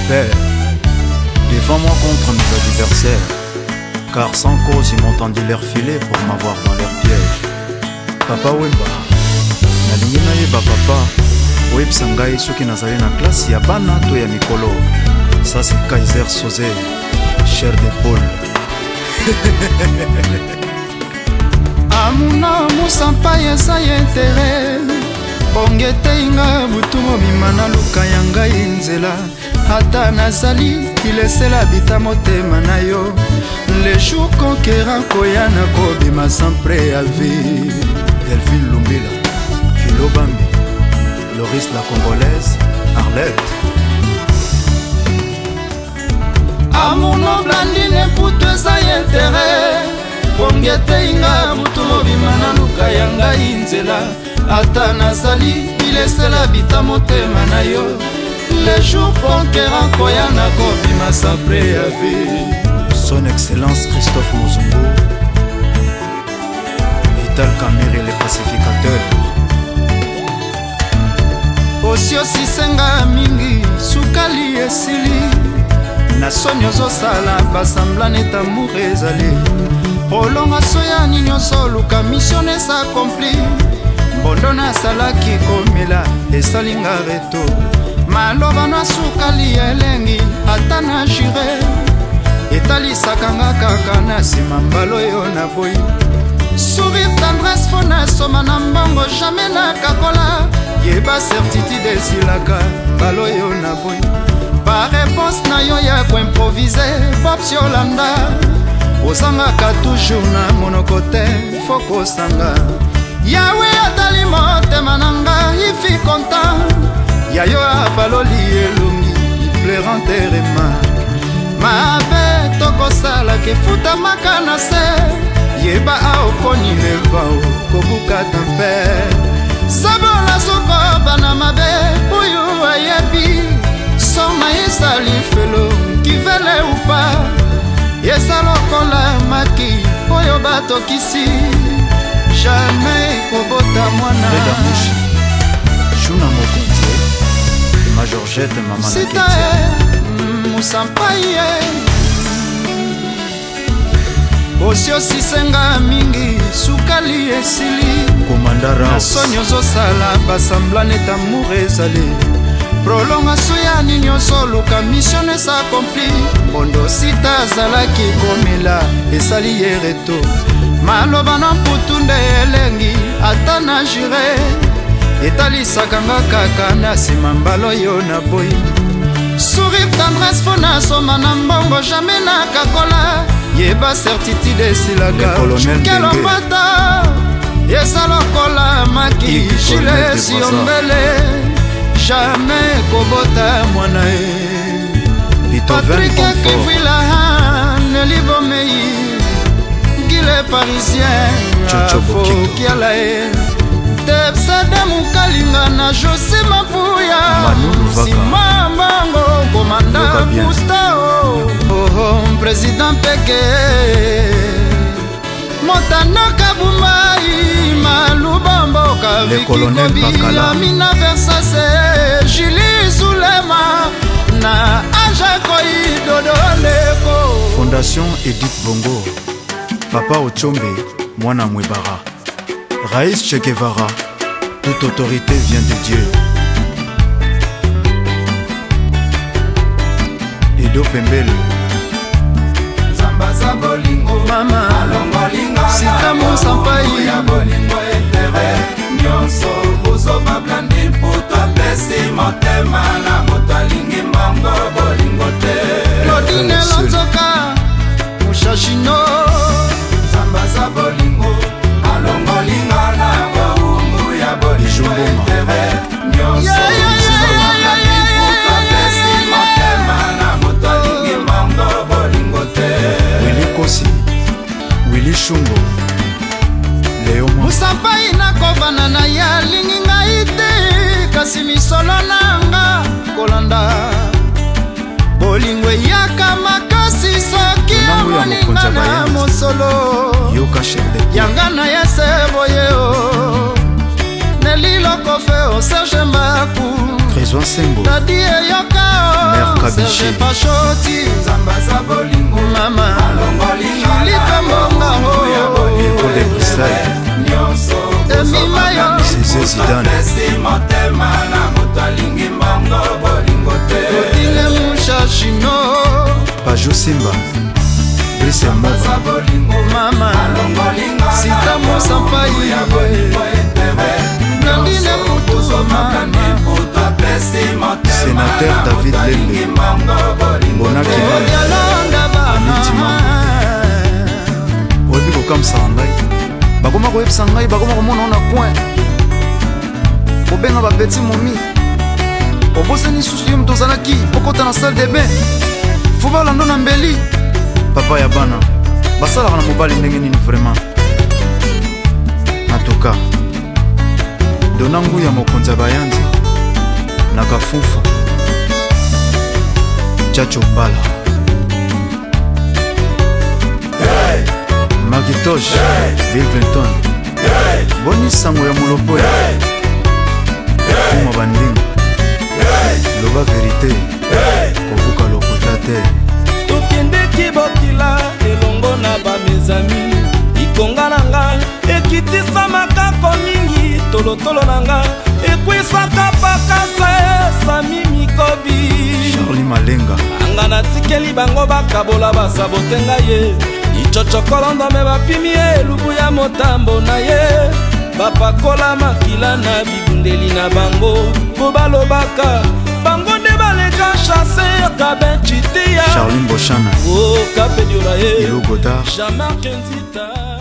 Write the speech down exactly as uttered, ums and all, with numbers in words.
Père, défends-moi contre mes adversaires, car sans cause ils m'ont tendu leur filet pour m'avoir dans leur piège. Papa Wemba, nalingi nayeba papa oyebisa ngai soki nazali na klase ya bana to ya mikolo. Ça c'est Kaiser Sosé, chair d'épaule. Amuna musampa yesa yentere bonge teinga butu mobima na luka ya ngai nzela ata nazali ilesela bita motema na yo le jour conquérant koya na kobima sans préavis. Delphine Lumbila, Philo Bambi, Loris la Congolaise, Arlette. Amuna blandine putu eza yentere bonge teinga butu mobima na luka ya ngai nzela ata nazali ilesela bita motema na yo le jour conquérant koya na kobima sans préavis. Son Excellence Christophe Mozumbo, Vital Kamere le pacificateur. Osiosisenga mingi sukali esili na soni ozosala basamblane tamour ezali olonga soya nini osoluka mission esakompli mbondo nasalaki komela esalinga reto maloba na sukali elengi ata na jure etalisaka nga kaka na nsima mbala oyo na boyi sourire tendresse fo nasoma na mbongo jamai nakakola yeba certitude esilaka mbala oyo na boyi bareponse na yo ya koimprovise popsi olanda ozangaka toujours na monoko te fo kosanga yawe atali motema na nga ifi content ya yo abaloli elongi ipleranterema mabe tokosalaka efutamaka na se yeba aokoni levao kobukata mpe sabola sokoba na mabe oyo ayebi soma esali felo kivele upa eza lokola maki oyo batokisi jamais kobota mwana Shuna Mokonze, Major Jette Mama Sita musampaye osiosisenga mingi sukali esili Komandara na soni ozosala basamblane tamour ezali prolongation ya nini osoluka mission esakompli mbondo sita azalaki komela esali ye reto maloba na mputu nde elengi ata na jure etalisaka nga kaka na nsima mbala oyo na boyi sourire tendresse fo nasoma na mbongo jamai nakakola yeba certitude esilaka kelopata eza lokola maki jilesi yombele jamais kobota mwana e Patrick Kivila nelibomei gile parisien afokiala e tepsada mukalinga na Jose Mapuya sima mbango komanda Gustavo oh, président peke Motano Kabumai Malubambo Kavikikobila Mina Versase Julie Zulema Na Aja Koi Dodoleko. Fondation Edith Bongo, Papa Ochombe Mwana Mwebara, Raïs Che Guevara, toute autorité vient de Dieu. Edo Pembele Zambaza bolingo mama alongolinga sita musampai ya bolingo etere nyonso buzo bablandi puto pesi motema na motalingi mango bolingo te lodine lonzoka mushashino Zambaza bolingo alongolinga na boungu ya bolingo etere nyonso buzo bablandi puto pesi motema na motalingi mango bolingo te Willy Kosi, Willy Shumbo, Léo Musampai na kovana na ya lingi ngai te kasi misolo nanga kolanda bolingo yaka makasi soki amoninga na mosolo yanga na ya sebo yeo neliloko fe o Serge Mbaku Maison Sengo Dadi eyoka Mère Kabichi Pachoti Zambaza bolingo Mama Philippe Mbonga Nicole Brissay Emi Mayo César Zidane Odile Mouchachino Pajou Simba Brice Mova Mama Sita Moussampai Nandine Moutou Mama Sénateur David Lembe Bonaki Anitima Oyebi kokamisa ngai bakoma koyebisa ngai bakoma komona na coin kobenga bapeti momi obosani susu yo moto ozalaki okota na salle de bain fo balando na mbeli papa ya bana basalaka na mobali ndenge nini vraiment en tout cas dona nguya mokonzi ya bayanzi na kafufu chacho bala hey! Magitosh hey! Bill Clinton hey! Boni sango ya mulopo hey! Fuma bandingo hey! Loba verite hey! Kobuka lokuta te tokendeki bokila elongo na bamezami ikonga na ngai ekitisa makako mingi tolotolo na ngai ekwisaka pakasa esami mikobi Charlie Malenga anga natikeli bango bakabola basabote ngai ye ichochokolondo me bapimi elubu ya motambo na ye bapakola makila na bibundeli na bango po balobaka bango nde baleka chasse kaben chitiya Charline Bochana o kapediola ye Elo Godard Jean-Marc Nzita